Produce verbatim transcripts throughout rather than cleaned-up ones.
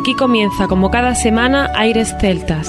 Aquí comienza, como cada semana, Aires Celtas.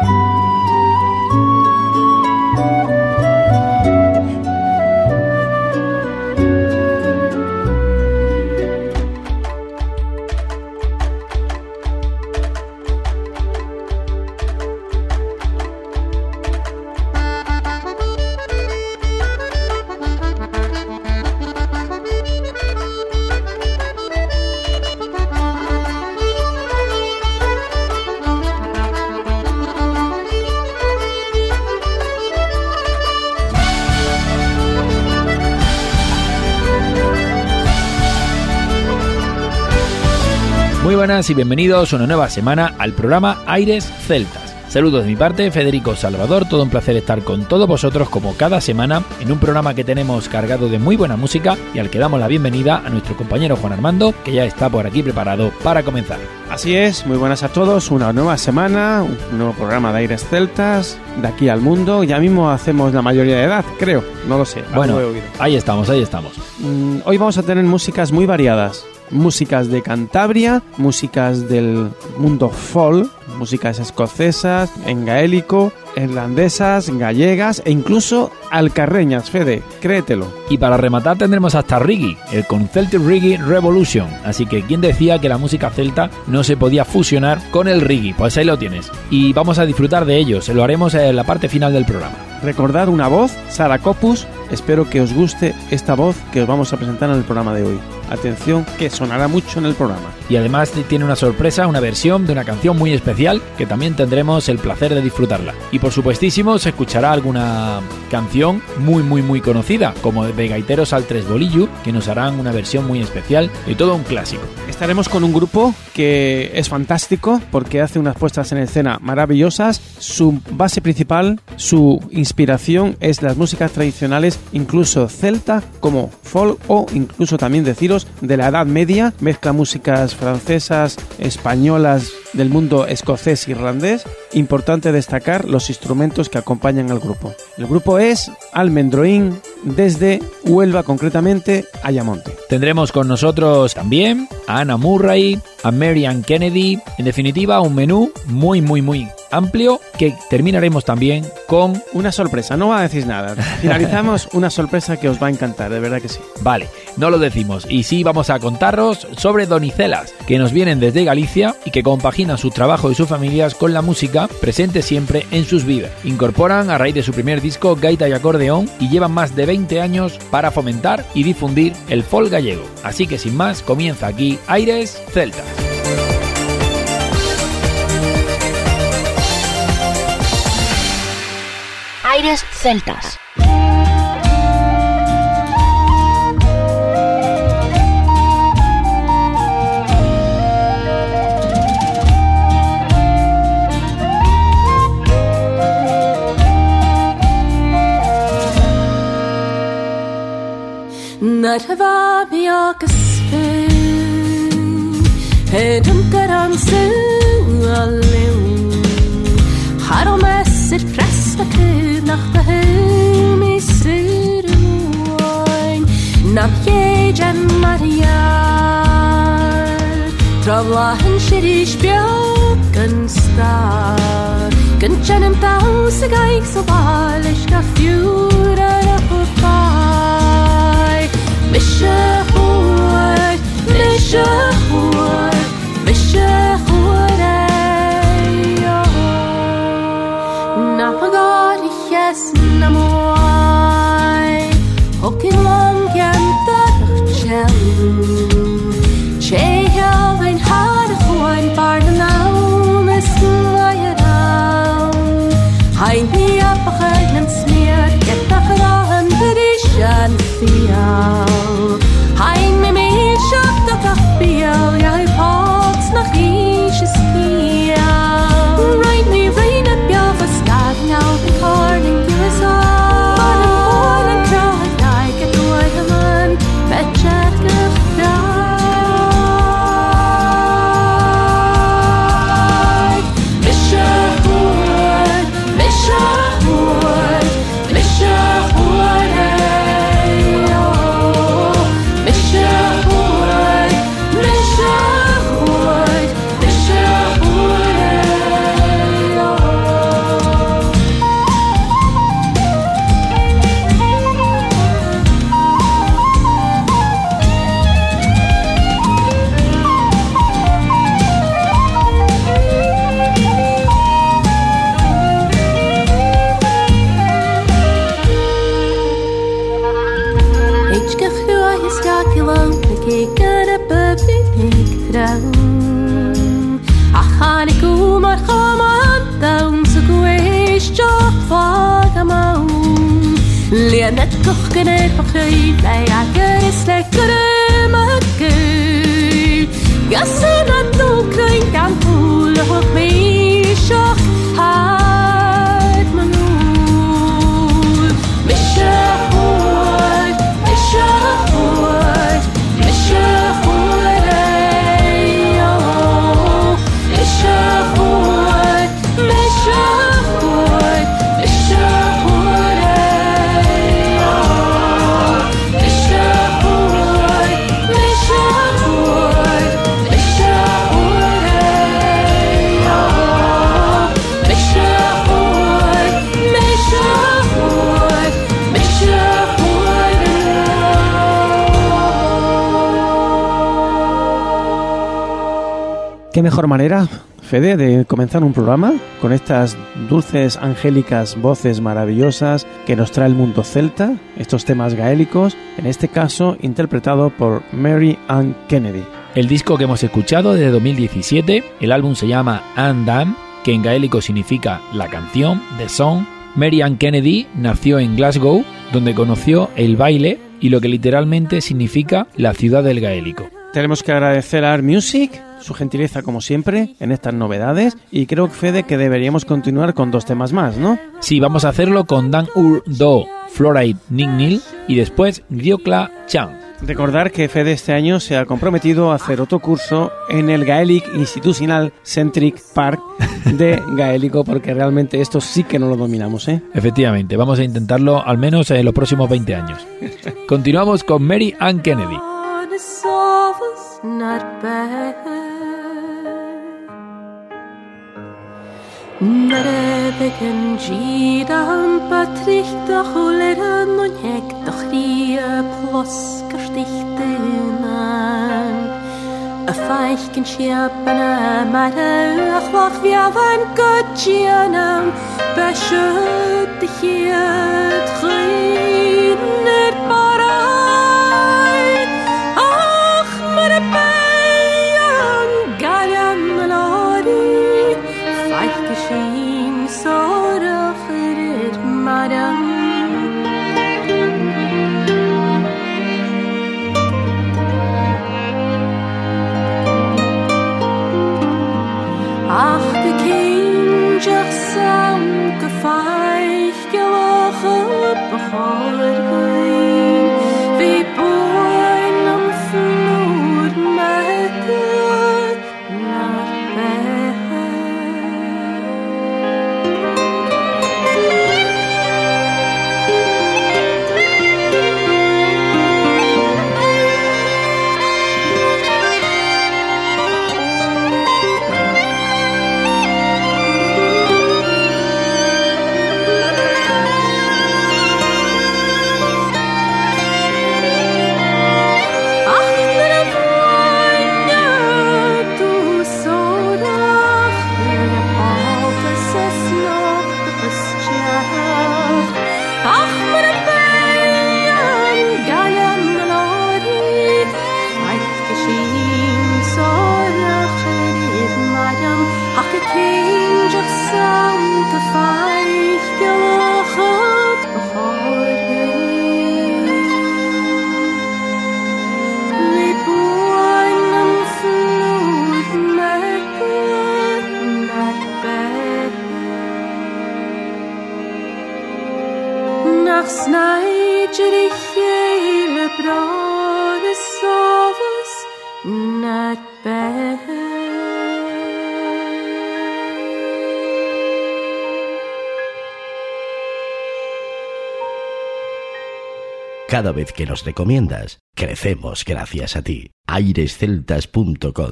Muy buenas y bienvenidos una nueva semana al programa Aires Celtas. Saludos de mi parte, Federico Salvador, todo un placer estar con todos vosotros como cada semana en un programa que tenemos cargado de muy buena música y al que damos la bienvenida a nuestro compañero Juan Armando, que ya está por aquí preparado para comenzar. Así es, muy buenas a todos, una nueva semana, un nuevo programa de Aires Celtas, de aquí al mundo. Ya mismo hacemos la mayoría de edad, creo, no lo sé. Bueno, ahí estamos, ahí estamos. Mm, hoy vamos a tener músicas muy variadas. Músicas de Cantabria, músicas del mundo folk, músicas escocesas, en gaélico, irlandesas, gallegas e incluso alcarreñas, Fede, créetelo. Y para rematar tendremos hasta reggae, el con Celtic Reggae Revolution. Así que ¿quién decía que la música celta no se podía fusionar con el reggae? Pues ahí lo tienes. Y vamos a disfrutar de ello, se lo haremos en la parte final del programa. Recordad una voz, Sara Copus. Espero que os guste esta voz que os vamos a presentar en el programa de hoy. Atención, que sonará mucho en el programa. Y además tiene una sorpresa, una versión de una canción muy especial que también tendremos el placer de disfrutarla. Y por supuestísimo se escuchará alguna canción muy muy muy conocida, como de Gaiteros al Tres Bolillo, que nos harán una versión muy especial de todo un clásico. Estaremos con un grupo que es fantástico porque hace unas puestas en escena maravillosas. Su base principal, su inspiración es las músicas tradicionales, incluso celta, como folk o incluso también deciros de la Edad Media. Mezcla músicas francesas, españolas, del mundo escocés e irlandés. Importante destacar los instrumentos que acompañan al grupo. El grupo es Almendroín, desde Huelva, concretamente Ayamonte. Tendremos con nosotros también a Anna Murray, a Marian Kennedy, en definitiva un menú muy muy muy amplio que terminaremos también con una sorpresa. No va a decir nada, finalizamos una sorpresa que os va a encantar, de verdad que sí. Vale, no lo decimos y sí vamos a contaros sobre donicelas que nos vienen desde Galicia y que compaginan su trabajo y sus familias con la música presente siempre en sus vidas. Incorporan a raíz de su primer disco gaita y acordeón y llevan más de veinte años para fomentar y difundir el folk gallego. Así que sin más, comienza aquí Aires Celtas. Aires Celtas. Narva biakas fe, hedum karam su allu, harom esir presta ku nach de humi suruin, nam ye jan Maria, travlahen shirish biakan star, kan janam tau segaik so balish ka fiura rapupai. Meshahur, Meshahur, Meshahur ayo. Napagari yes namoy, hokilang yantarchel. Chehel ein harhuan parnau mesmayadam. Hein hi apagnan smear getachra. gewoon ik kan op ik trouw. Ach, ik kom maar kom aan down so geweest jo vagamau. Leer net kochen en begrijp bij akker is lekker makke. Gassen aan toe kring kan voelen op mij schok hart me noel. Misje hoort, misje hoort, misje hoort ei oh. Misje hoort, misje hoort, misje hoort ei oh. Misje hoort, misje hoort, misje hoort ei oh. Misje hoort, misje hoort, misje hoort ¿Qué mejor manera, Fede, de comenzar un programa con estas dulces, angélicas voces maravillosas que nos trae el mundo celta, estos temas gaélicos, en este caso interpretado por Mary Ann Kennedy? El disco que hemos escuchado de dos mil diecisiete, el álbum se llama Andam, que en gaélico significa la canción, The Song. Mary Ann Kennedy nació en Glasgow, donde conoció el baile y lo que literalmente significa la ciudad del gaélico. Tenemos que agradecer a Art Music su gentileza como siempre en estas novedades y creo, Fede, que deberíamos continuar con dos temas más, ¿no? Sí, vamos a hacerlo con Dan Ur Do Floride Nignil y después Griokla Chang. Recordar que Fede este año se ha comprometido a hacer otro curso en el Gaelic Institutional Centric Park de gaélico, porque realmente esto sí que no lo dominamos, ¿eh? Efectivamente, vamos a intentarlo al menos en los próximos veinte años. Continuamos con Mary Ann Kennedy. Nærvegen gidan Patrick da Holleran og jeg da Rie plosker stichtenen A feichen skjepene Mare Achwach vi av en gudgjennom Beskjøtt helt Griner bare Ach, mare beien Galjan lari Feike skin såra fyrir maran Ach, de kindjach sam gefeike lache behoorgein Vi boin am vloer mette naar bed Cada vez que nos recomiendas, crecemos gracias a ti. aires celtas punto com.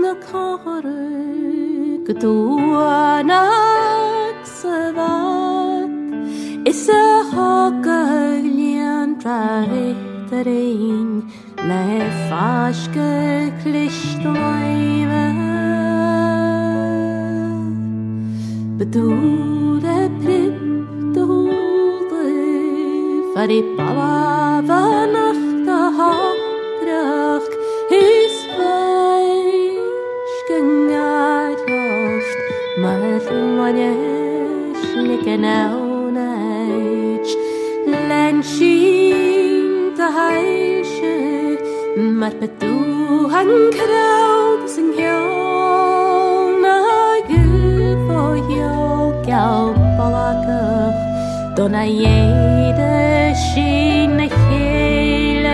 Gdúanach sa bhar is a hogalian draritarin le faske klistleive bedoelde prip doelde for I bava nacht hafdrach is vaiskengarost maar wanneer likken ounage lenshin de heilsche maar bedu han kraud sin heel na gufo heel gal balakach dona jede shin hele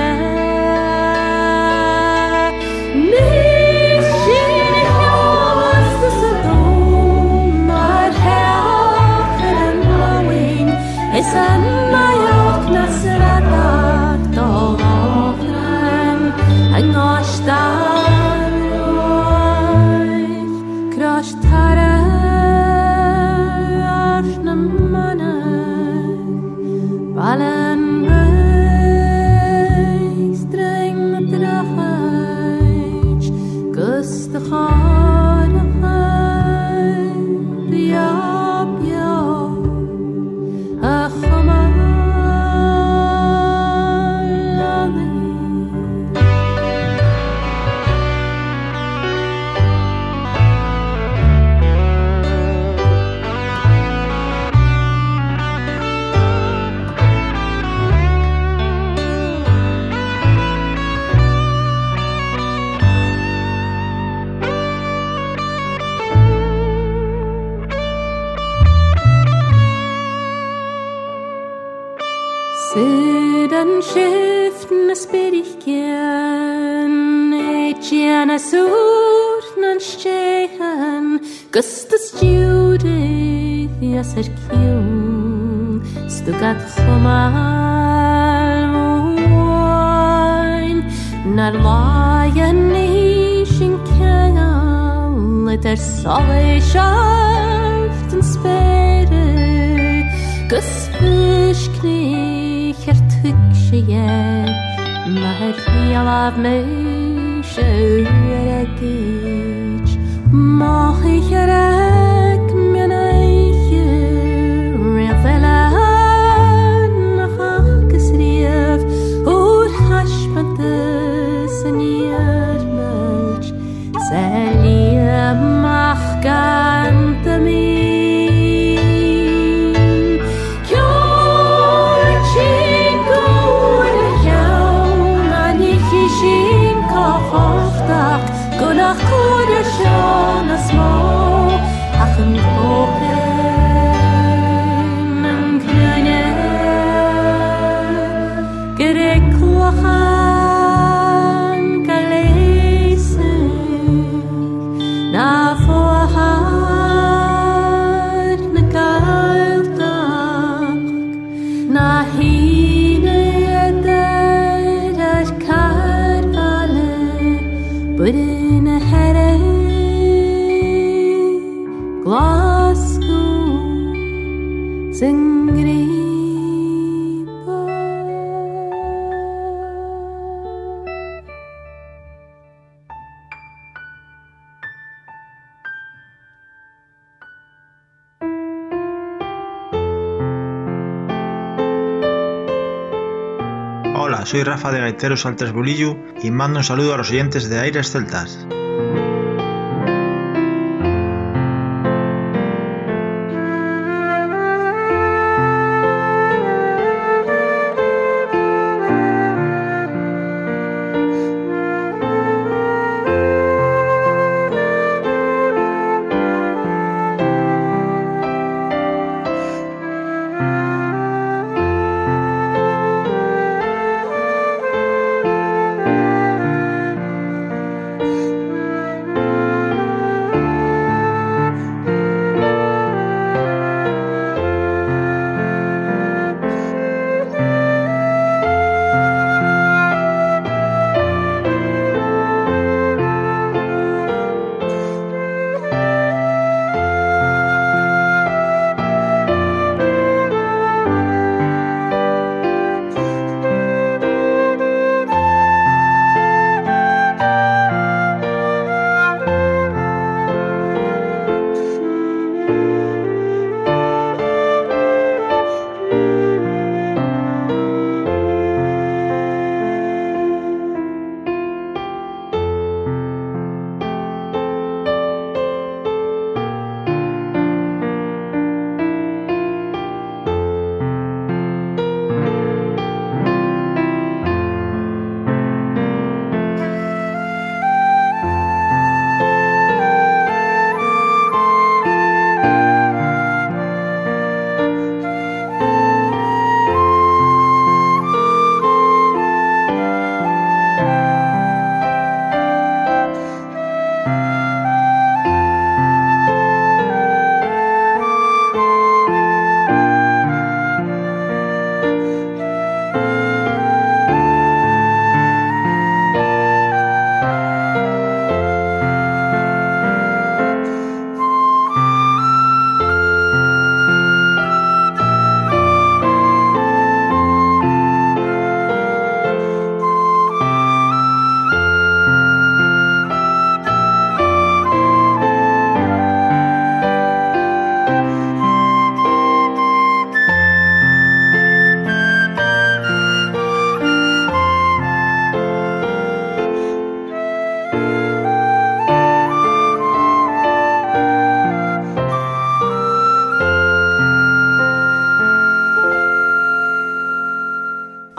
nis shin heel de sadom maar hel knowing is an my ok nasratak dolan an ostar crash tara afna mana Balen reis dreng drafaj gust de kharaj bia bia akhmalani Sedan skiften spyr ich gern et gärna surnan stehen Gustas Judith jag ser kjum Stugat chomal moin När lagen i sin kangal Liter sale skjaften spere Gus fyskni her tyksje maar heel af me sjöregich mag ich rek min eiche revela nach gesrief ur hashmantes en jermelch selie mach gante mi Gunach kuder schon a små Achen kopen en grønne Gereklachan galesen Na forhard na galdag Na hine der er karvale Bude Glasgow Singripa Hola, soy Rafa de Gaiteros Altres Bolillo y mando un saludo a los oyentes de Aires Celtas.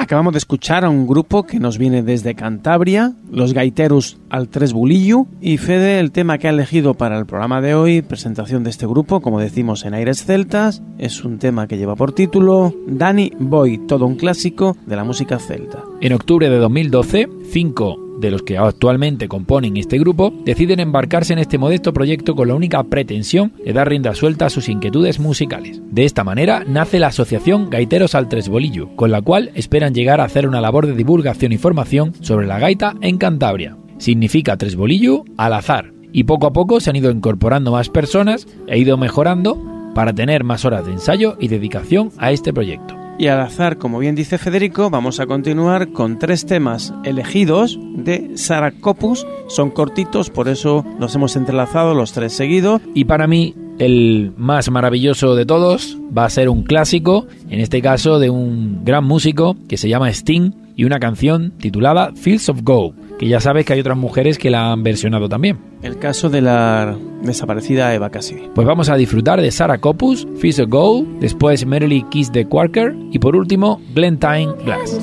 Acabamos de escuchar a un grupo que nos viene desde Cantabria, los gaiteros al Tres Bulillo, y Fede, el tema que ha elegido para el programa de hoy, presentación de este grupo, como decimos en Aires Celtas, es un tema que lleva por título Danny Boy, todo un clásico de la música celta. En octubre de dos mil doce, cinco de los que actualmente componen este grupo deciden embarcarse en este modesto proyecto con la única pretensión de dar rienda suelta a sus inquietudes musicales. De esta manera nace la asociación Gaiteros al Tres Bolillo, con la cual esperan llegar a hacer una labor de divulgación y formación sobre la gaita en Cantabria. Significa Tres Bolillo al azar, y poco a poco se han ido incorporando más personas e ido mejorando para tener más horas de ensayo y dedicación a este proyecto. Y al azar, como bien dice Federico, vamos a continuar con tres temas elegidos de Saracopus. Son cortitos, por eso los hemos entrelazado los tres seguidos. Y para mí, el más maravilloso de todos va a ser un clásico, en este caso de un gran músico que se llama Sting, y una canción titulada Fields of Gold, que ya sabes que hay otras mujeres que la han versionado también. El caso de la desaparecida Eva Cassidy. Pues vamos a disfrutar de Saracopus, Fields of Gold, después Merrily Kiss the Quaker y por último Glentine Glass.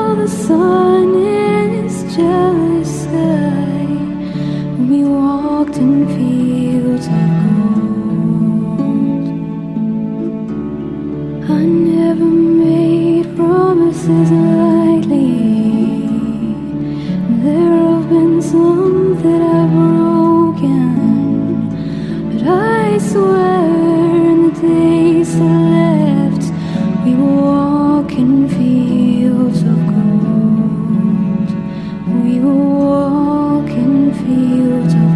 I never made promises lightly. There have been some that I've broken, but I swear in the days that left, we will walk in fields of gold. We will walk in fields of gold.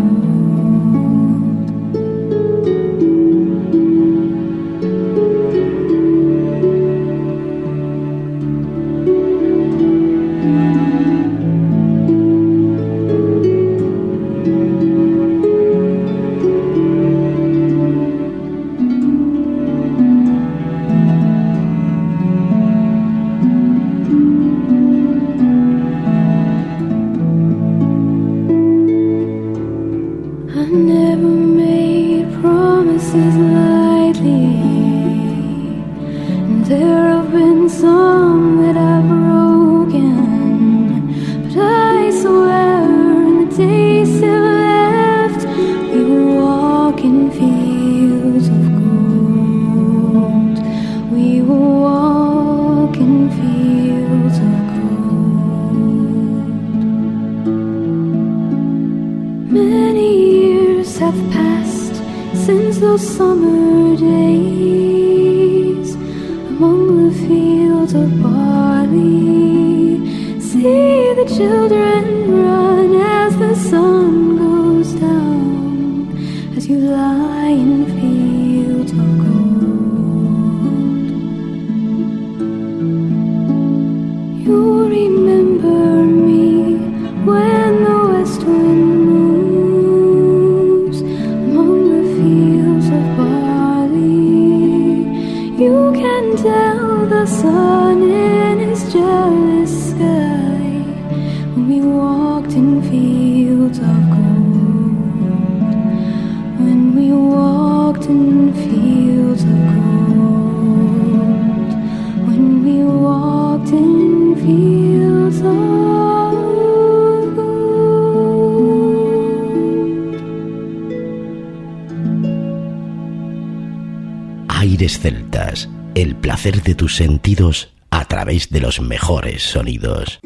Aires Celtas, el placer de tus sentidos a través de los mejores sonidos.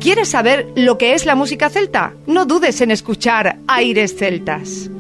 ¿Quieres saber lo que es la música celta? No dudes en escuchar Aires Celtas.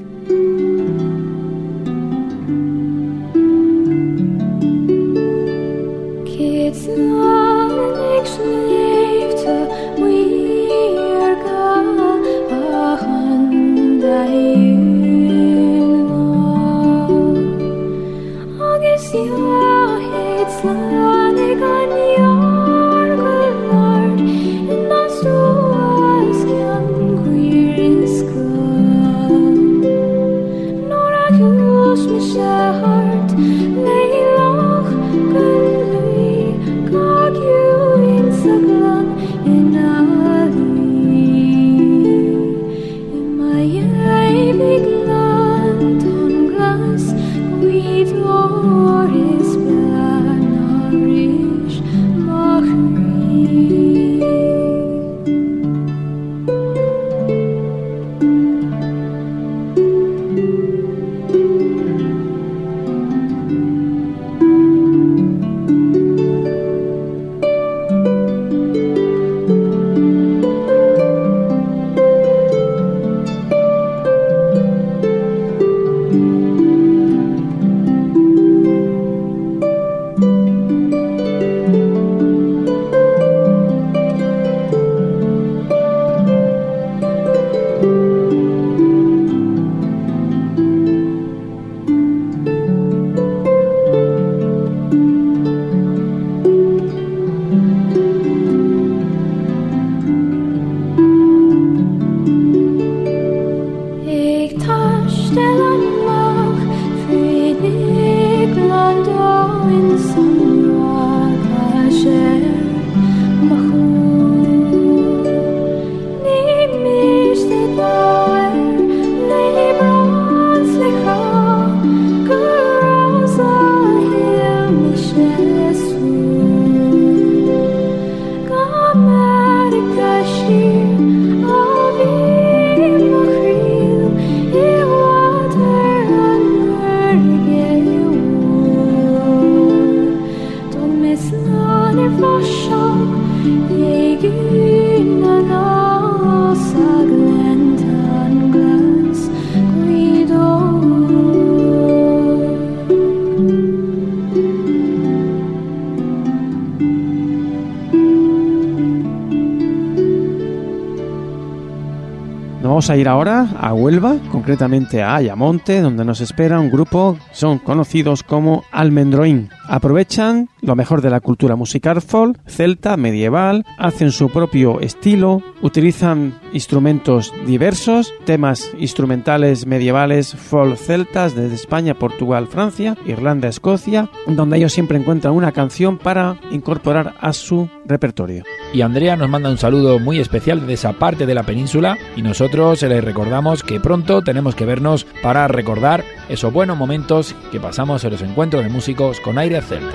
Vamos a ir ahora a Huelva, concretamente a Ayamonte, donde nos espera un grupo, son conocidos como Almendroín. Aprovechan lo mejor de la cultura musical folk, celta, medieval, hacen su propio estilo, utilizan instrumentos diversos, temas instrumentales medievales, folk celtas desde España, Portugal, Francia, Irlanda, Escocia, donde ellos siempre encuentran una canción para incorporar a su repertorio. Y Andrea nos manda un saludo muy especial de esa parte de la península y nosotros les recordamos que pronto tenemos que vernos para recordar esos buenos momentos que pasamos en los encuentros de músicos con Aires Celtas.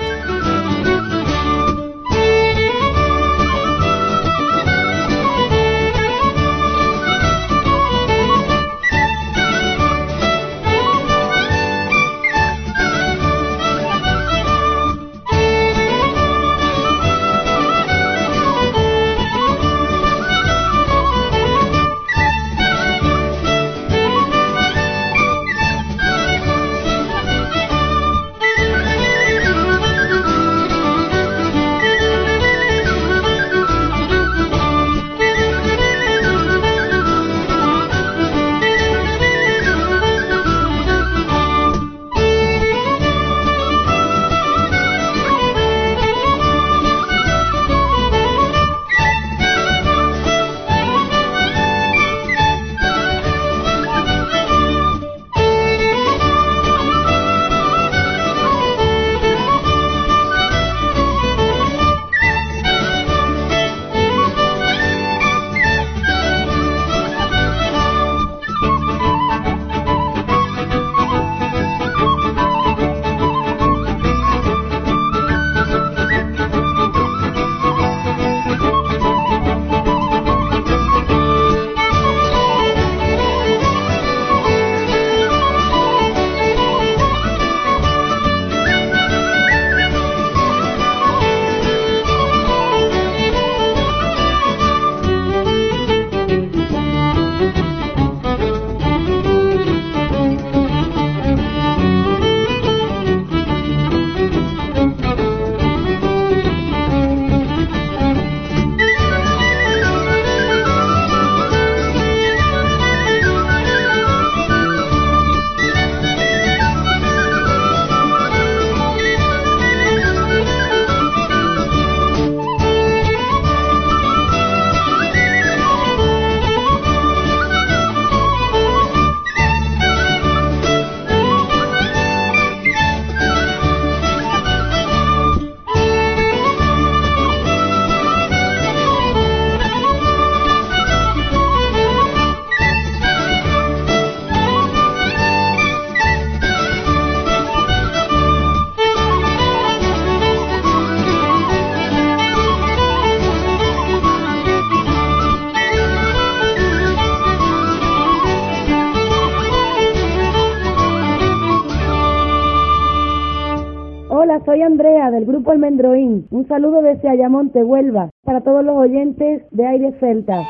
soy Andrea del grupo El Mendroín. Un saludo desde Ayamonte, Huelva, para todos los oyentes de Aires Celtas.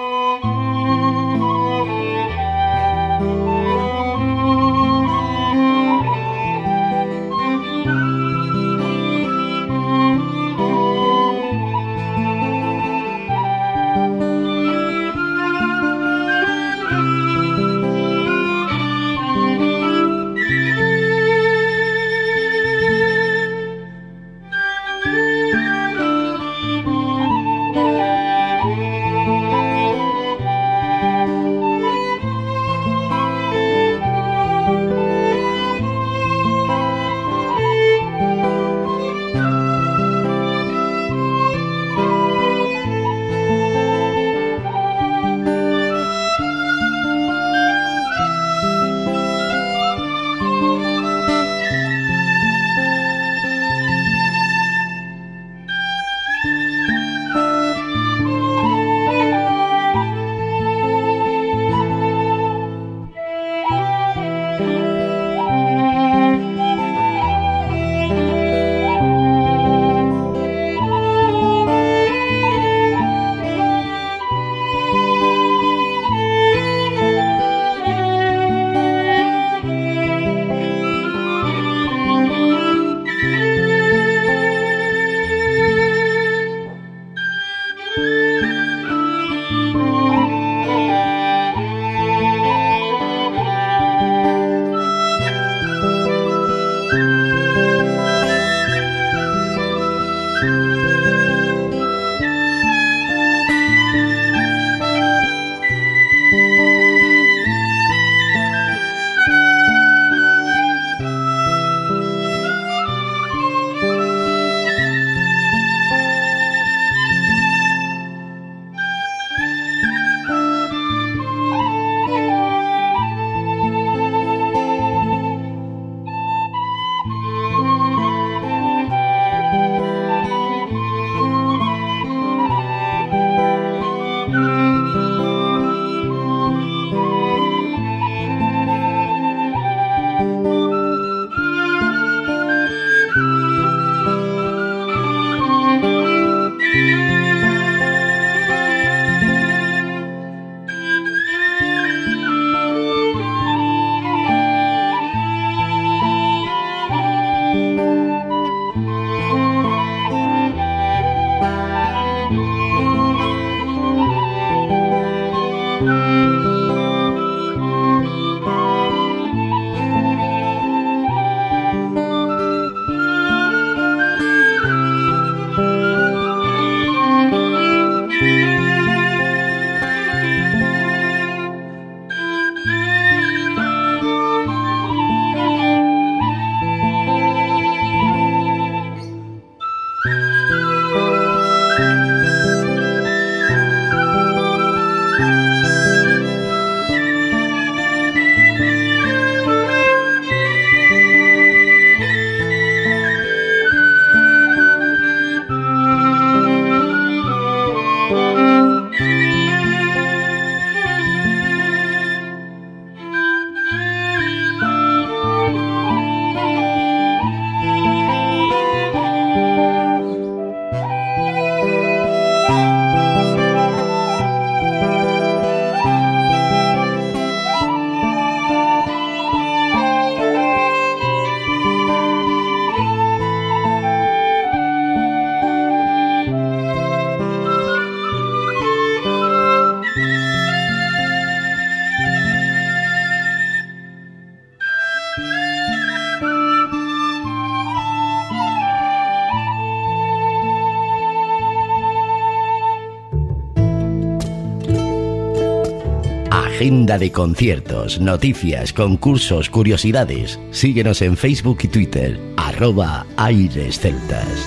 Agenda de conciertos, noticias, concursos, curiosidades. Síguenos en Facebook y Twitter, arroba Aires Celtas.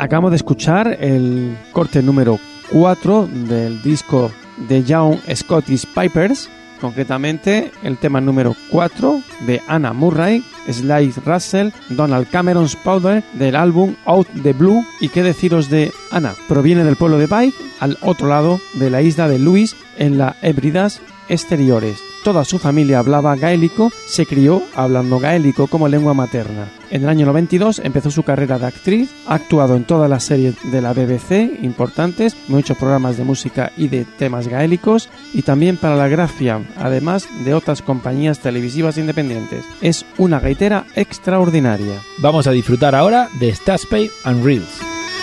Acabamos de escuchar el corte número cuatro del disco The Young Scottish Pipers, concretamente el tema número cuatro de Anna Murray, Sly Russell, Donald Cameron's Powder, del álbum Out the Blue. Y qué deciros de Anna, proviene del pueblo de Bike, al otro lado de la isla de Lewis, en las Hébridas exteriores. Toda su familia hablaba gaélico, se crió hablando gaélico como lengua materna. En el año noventa y dos empezó su carrera de actriz, ha actuado en todas las series de la B B C importantes, muchos programas de música y de temas gaélicos, y también para la Grafia, además de otras compañías televisivas independientes. Es una gaitera extraordinaria. Vamos a disfrutar ahora de Staspay and Reels.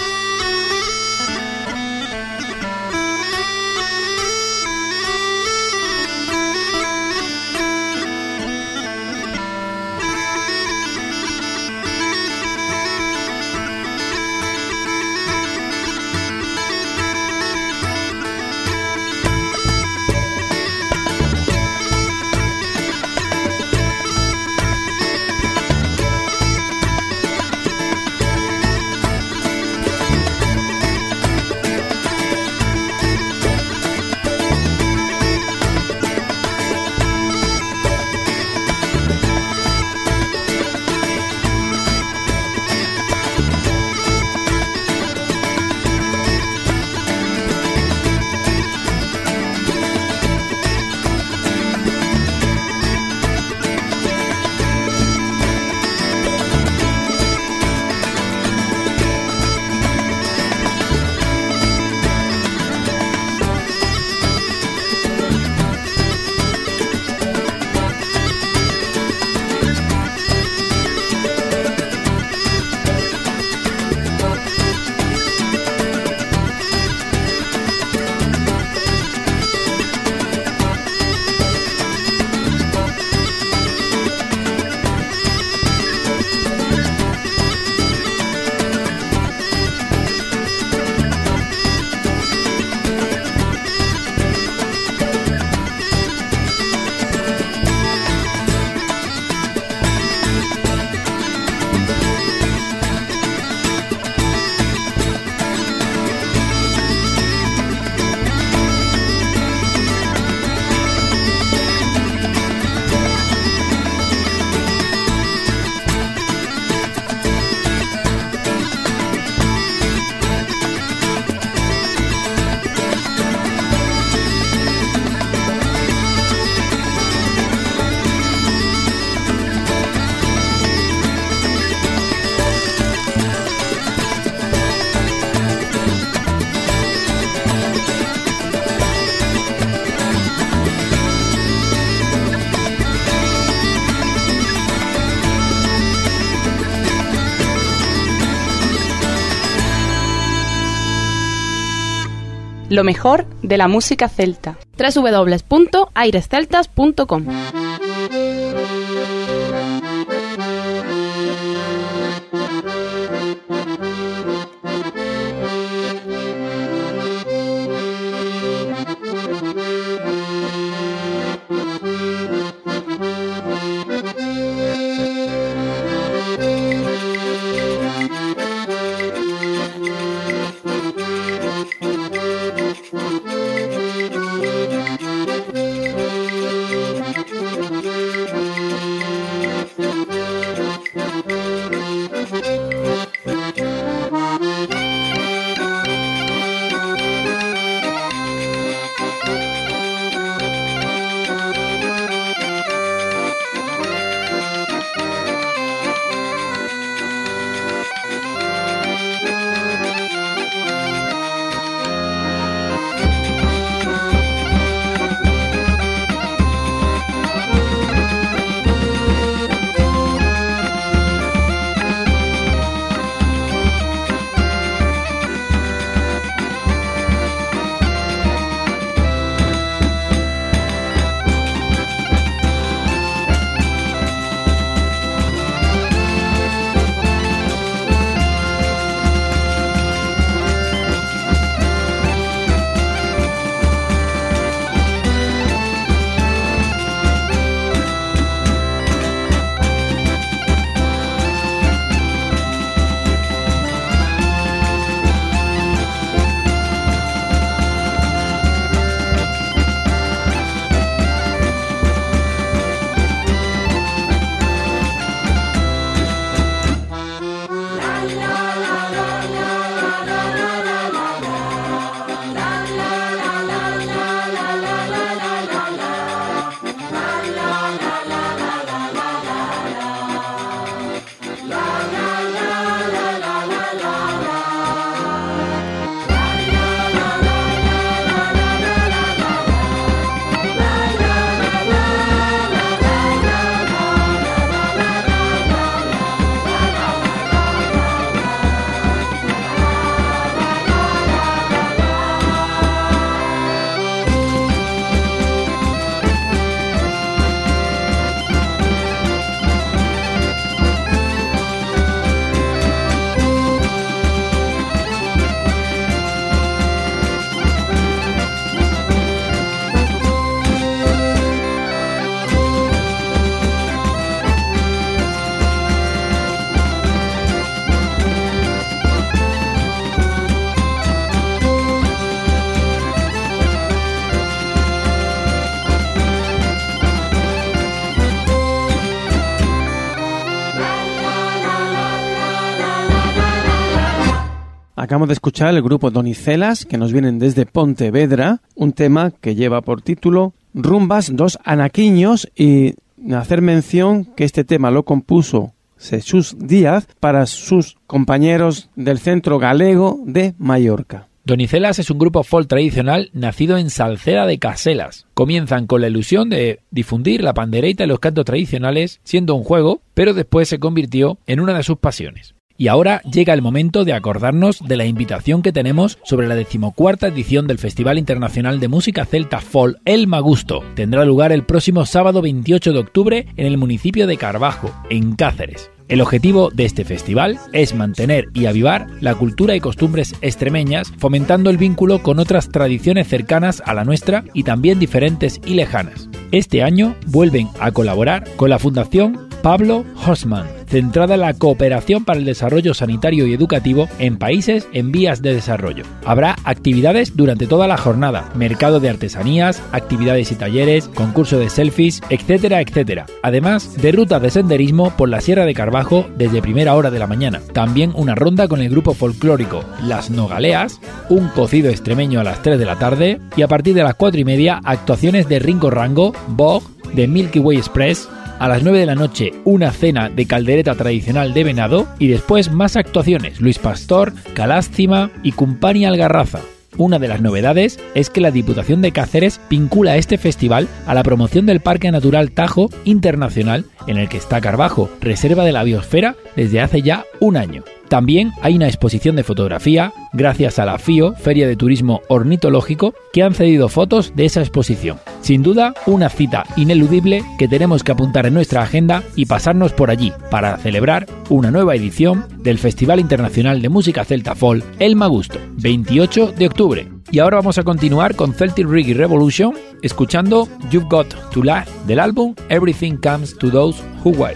Lo mejor de la música celta. doble u doble u doble u punto aires celtas punto com. Thank you. Acabamos de escuchar el grupo Donicelas, que nos vienen desde Pontevedra, un tema que lleva por título Rumbas dos Anaquiños, y hacer mención que este tema lo compuso Jesús Díaz para sus compañeros del Centro Galego de Mallorca. Donicelas es un grupo folk tradicional nacido en Salceda de Caselas. Comienzan con la ilusión de difundir la pandereita y los cantos tradicionales, siendo un juego, pero después se convirtió en una de sus pasiones. Y ahora llega el momento de acordarnos de la invitación que tenemos sobre la decimocuarta edición del Festival Internacional de Música Celta Folk El Magusto. Tendrá lugar el próximo sábado veintiocho de octubre en el municipio de Carbajo, en Cáceres. El objetivo de este festival es mantener y avivar la cultura y costumbres extremeñas, fomentando el vínculo con otras tradiciones cercanas a la nuestra y también diferentes y lejanas. Este año vuelven a colaborar con la Fundación Pablo Haussmann, centrada en la cooperación para el desarrollo sanitario y educativo en países en vías de desarrollo. Habrá actividades durante toda la jornada, mercado de artesanías, actividades y talleres, concurso de selfies, etcétera, etcétera. Además de rutas de senderismo por la Sierra de Carbajo desde primera hora de la mañana. También una ronda con el grupo folclórico Las Nogaleas, un cocido extremeño a las tres de la tarde y a partir de las cuatro y media actuaciones de Ringo Rango, Bog, de Milky Way Express. A las nueve de la noche, una cena de caldereta tradicional de venado y después más actuaciones, Luis Pastor, Calástima y Cumpani Algarraza. Una de las novedades es que la Diputación de Cáceres vincula este festival a la promoción del Parque Natural Tajo Internacional, en el que está Carbajo, reserva de la biosfera desde hace ya un año. También hay una exposición de fotografía, gracias a la FIO, Feria de Turismo Ornitológico, que han cedido fotos de esa exposición. Sin duda, una cita ineludible que tenemos que apuntar en nuestra agenda y pasarnos por allí para celebrar una nueva edición del Festival Internacional de Música Celta Folk El Magusto, veintiocho de octubre. Y ahora vamos a continuar con Celtic Reggae Revolution, escuchando You've Got to Laugh del álbum Everything Comes to Those Who Wait.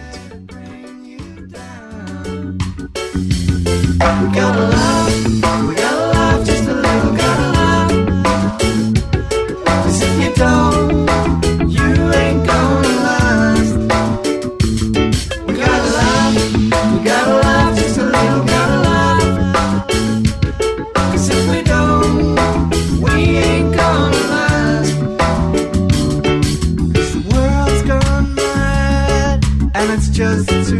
We gotta laugh, we gotta laugh just a little, gotta laugh. 'Cause if you don't, you ain't gonna last. We gotta laugh, we gotta laugh just a little, gotta laugh. 'Cause if we don't, we ain't gonna last. 'Cause the world's gone mad, and it's just too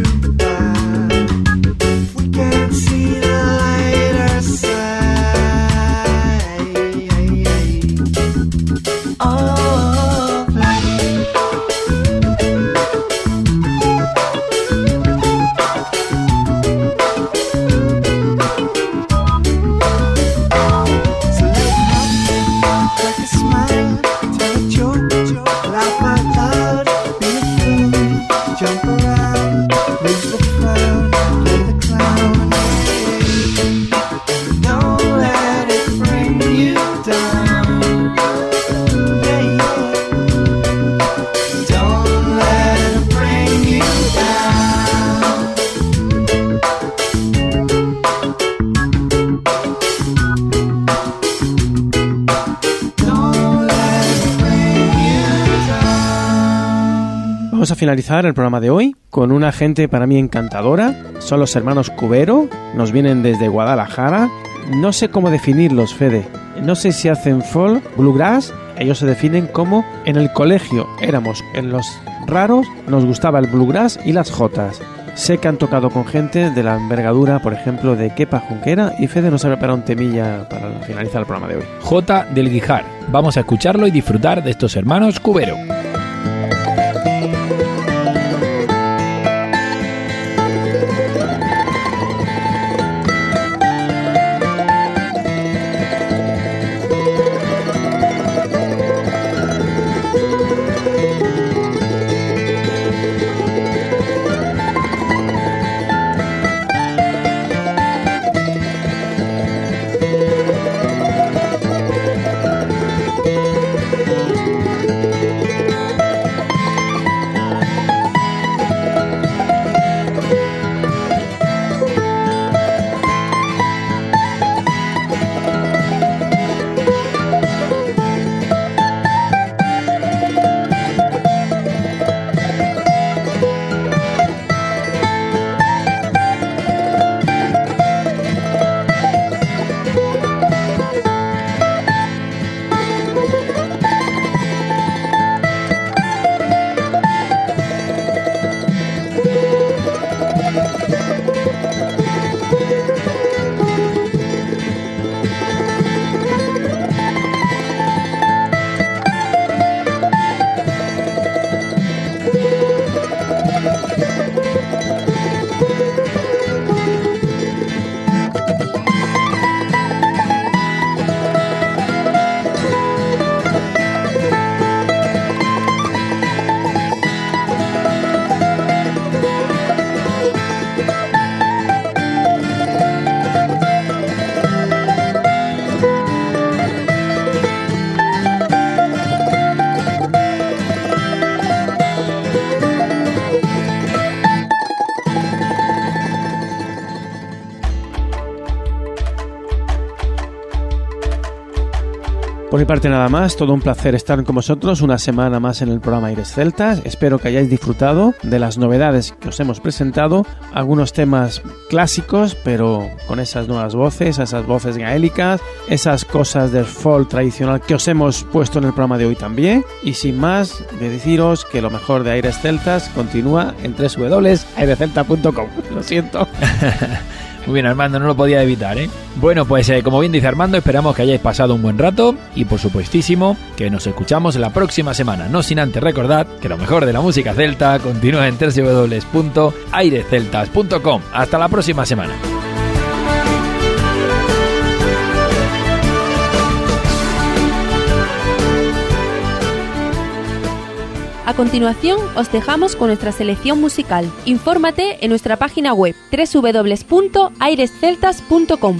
Vamos a finalizar el programa de hoy con una gente para mí encantadora. Son los hermanos Cubero, nos vienen desde Guadalajara. No sé cómo definirlos, Fede. No sé si hacen folk, bluegrass. Ellos se definen como en el colegio éramos en los raros, nos gustaba el bluegrass y las jotas. Sé que han tocado con gente de la envergadura, por ejemplo, de Kepa Junquera, y Fede nos ha preparado un temilla para finalizar el programa de hoy. J del Guijar. Vamos a escucharlo y disfrutar de estos hermanos Cubero. Por mi parte nada más, todo un placer estar con vosotros una semana más en el programa Aires Celtas. Espero que hayáis disfrutado de las novedades que os hemos presentado, algunos temas clásicos, pero con esas nuevas voces, esas voces gaélicas, esas cosas del folk tradicional que os hemos puesto en el programa de hoy también. Y sin más, de deciros que lo mejor de Aires Celtas continúa en doble u doble u doble u punto aire celta punto com. Lo siento. Muy bien, Armando, no lo podía evitar, ¿eh? Bueno, pues eh, como bien dice Armando, esperamos que hayáis pasado un buen rato y por supuestísimo que nos escuchamos la próxima semana. No sin antes recordar que lo mejor de la música celta continúa en doble u doble u doble u punto aire celtas punto com. Hasta la próxima semana. A continuación, os dejamos con nuestra selección musical. Infórmate en nuestra página web doble u doble u doble u punto aires celtas punto com.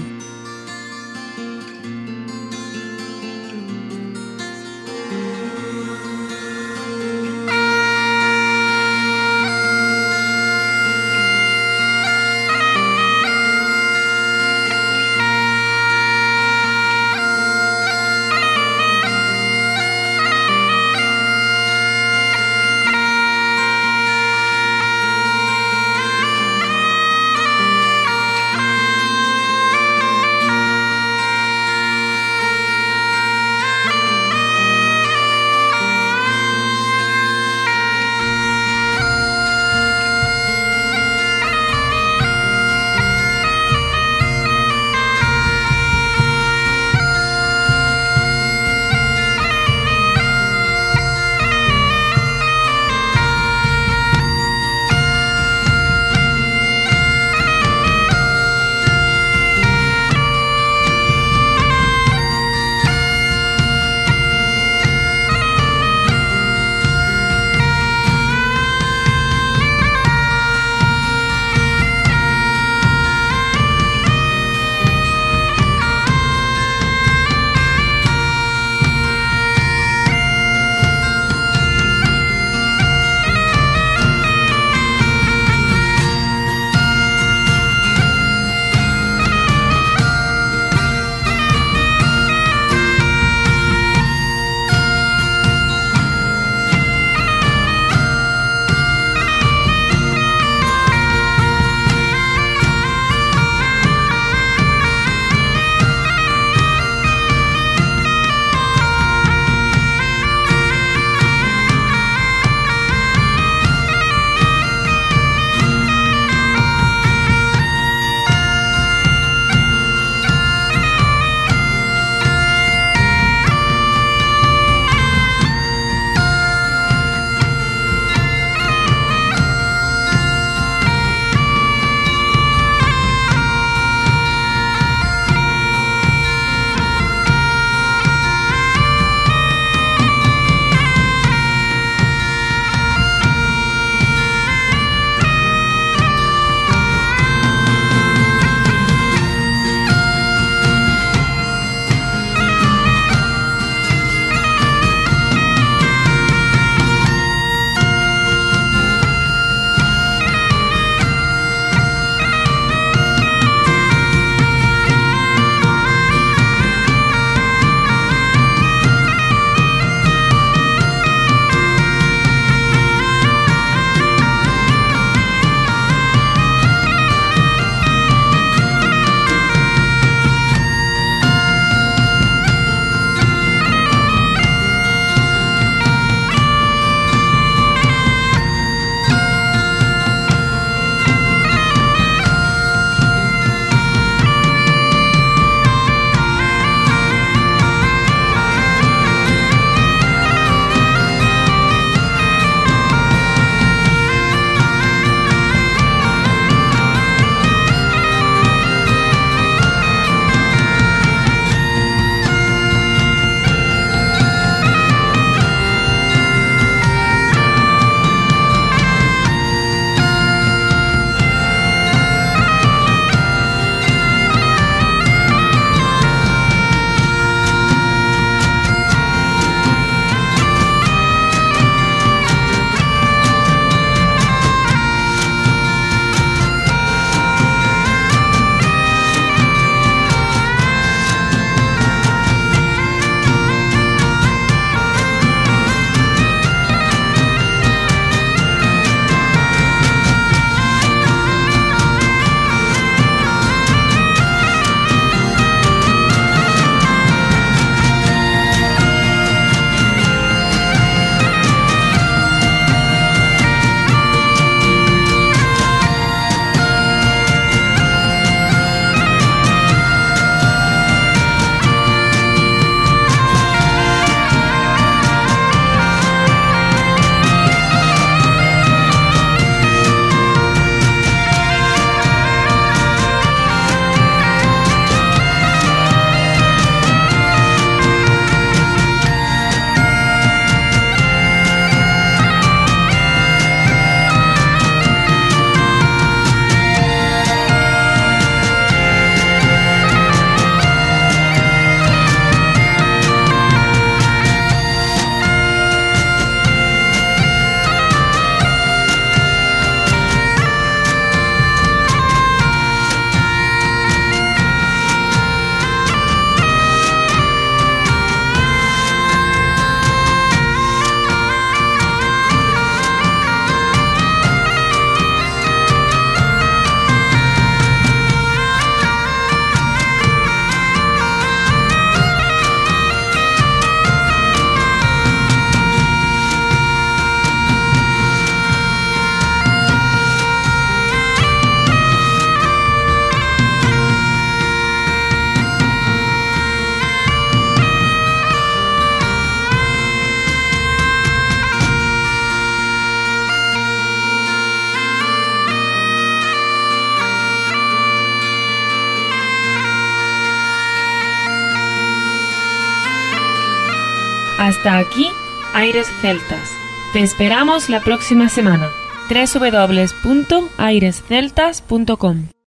Hasta aquí, Aires Celtas. Te esperamos la próxima semana. doble u doble u doble u punto aires celtas punto com